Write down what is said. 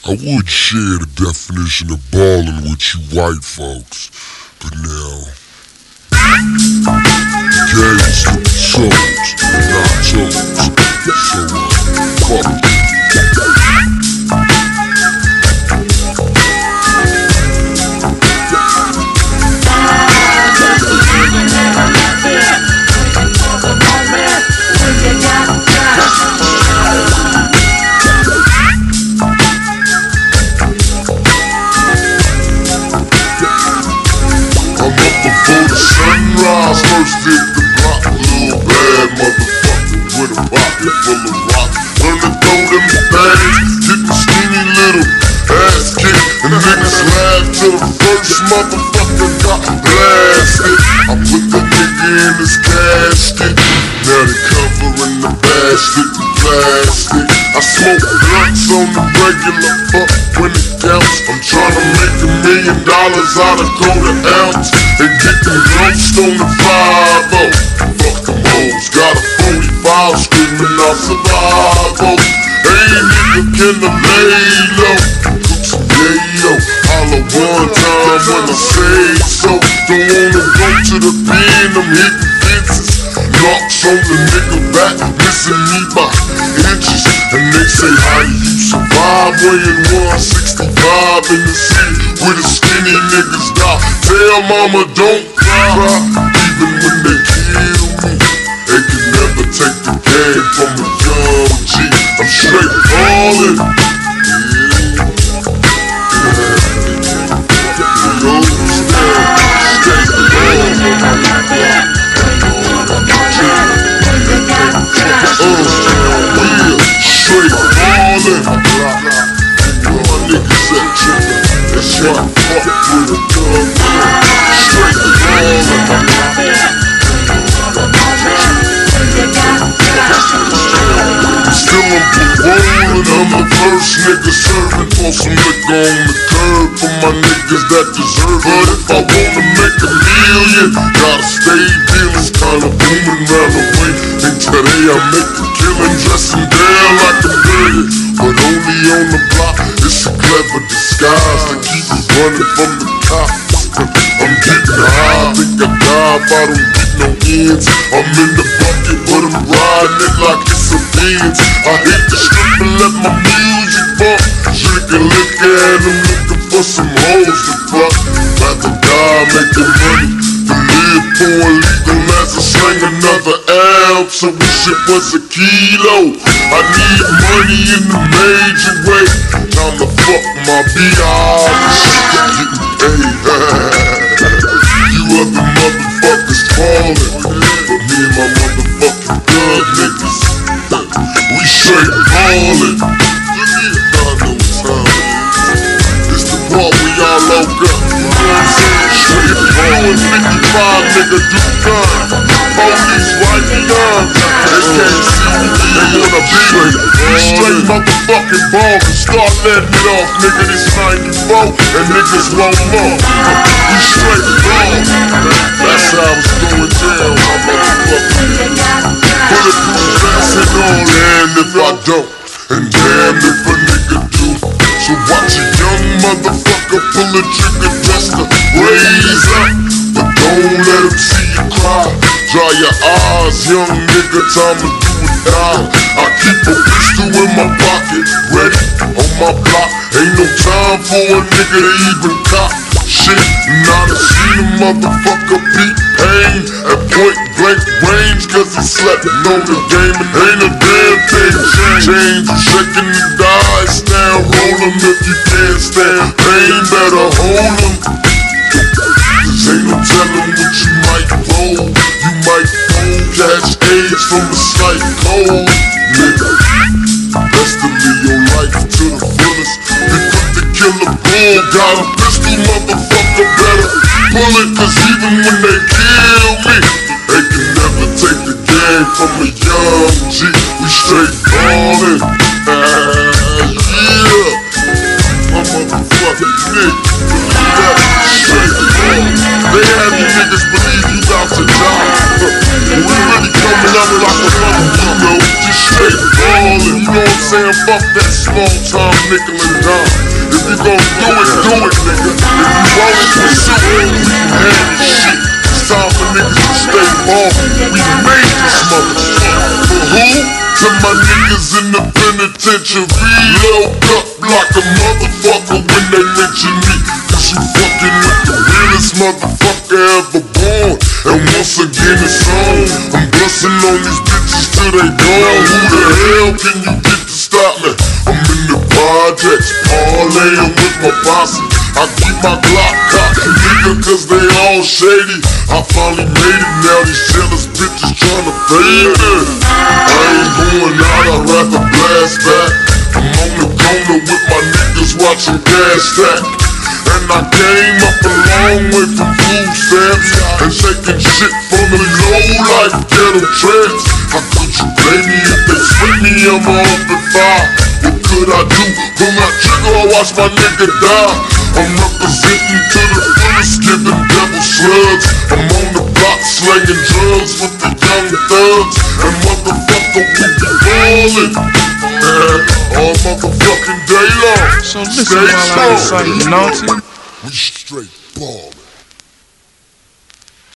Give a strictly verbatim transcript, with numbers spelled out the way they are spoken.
I would share the definition of ballin' with you white folks, but now gays to be souls, not toes. So uh, fuck it. Sunrise, first hit the block, little bad motherfucker with a pocket full of rocks. Learn to throw them things, getting skinny little ass kicked, and niggas laugh till the first motherfucker got blasted. I put the nigga in his casket, now they covering the basket in plastic. I smoke blunts on the regular, fuck when it counts. I'm tryna make a million dollars out of quarter ounce and get them ghosts on the five oh. Fuck them hoes, got a forty-five screaming out survival. Ain't nigga can the lay low, cook some yayo, holla one time when I say so. Don't wanna go to the pen, I'm hitting fences, knocks on the nigga back, missing me by inches. And they say how do you survive weighing one sixty-five in the city where the skinny niggas die? Tell mama don't cry, even when they kill me. They can never take the game from a young G. I'm straight ballin'. Straight ballin'. My niggas at chicken, that's why I fuck with a dog. Straight ballin'. Still I'm parolin', I'm the first nigga serving for some liquor on the curb for my niggas that deserve it. But if I wanna make a million, gotta stay dealin', kinda booming round the way. And today I make a killing, dressing down like I'm dirty, but only on the block. It's a clever disguise to keep me running from the cops. I'm getting high, I think I die if I don't get no ends. I'm in the bucket, but I'm riding it like it's a Benz. I hit the strip and let my music bump, drinking liquor and I'm looking for some hoes to fuck. Rather die making money than live for illegal as I slang another ounce. I wish it was a kilo. I need money in a major way. Time to fuck my B I. Getting paid. You other motherfuckers fallin', but me and my motherfucking thug niggas, we straight ballin'. Y'all know what time it is. It's the part where y'all lock up. Straight ballin', fifty-five nigga do gun. Police right beyond. They can't see me, they wanna be straight. Straight motherfucking ball and start letting it off, nigga. This ninety-four and niggas won't more. We straight ball. That's how it's going down, my motherfucker. Bulletproof vest and all, and if I don't, and damn if a nigga do. So watch a young motherfucker pull a trigger just to raise up, but don't let him see you cry. Dry your eyes, young nigga, time to do or die. I keep a pistol in my pocket, ready on my block. Ain't no time for a nigga to even cop shit. Now to see the motherfucker beat pain at point blank range, cause he slept on the game and ain't a damn thing changed. Shaking the dice down, roll 'em if you can't stand pain, better hold 'em. Cause ain't no telling what you might roll. You might fold, catch AIDS from a slight cold, nigga. Best to live your life to the fullest. Be quick to kill a bull, got a pistol, motherfucker, better pull it. Cause even when they kill me, they can never take the game from a young G. We straight ballin', ah, yeah. My motherfucking nigga, believe that, straight ballin'. They have you niggas believe you about to die, but we really coming up like a mother, you know, just straight ballin'. You know what I'm saying? Fuck that small time nigga. nickel and dime. If you gon' do it, do it, nigga. If you rollin' pursue it, we can handle shit. It's time for niggas to stay ballin'. We made this motherfucker. For who? To my niggas in the penitentiary. Load up like a motherfucker when they mention me. Cause you fucking with the realest motherfucker ever born. And once again it's on. I'm bustin' on these bitches till they gone. Who the hell can you get to stop me? I'm in the projects, parlaying with my posse. I keep my Glock cocked, nigga, cause they all shady. I finally made it, now these jealous bitches tryna fade it. I ain't going out, I'd rather blast back. I'm on the corner with my niggas watching Gas Stack. And I came up a long way from food stamps and taking shit from the low life ghetto traps. How could you blame me if they split me? I'm off at five. What could I do? Pull my trigger or watch my nigga die? I'm representing to the fullest, giving devil slugs. I'm on the block slanging drugs with the young thugs. And motherfucker, we be ballin', man, all motherfucking day long. So listen while I recite, Naughty. We straight ballin'.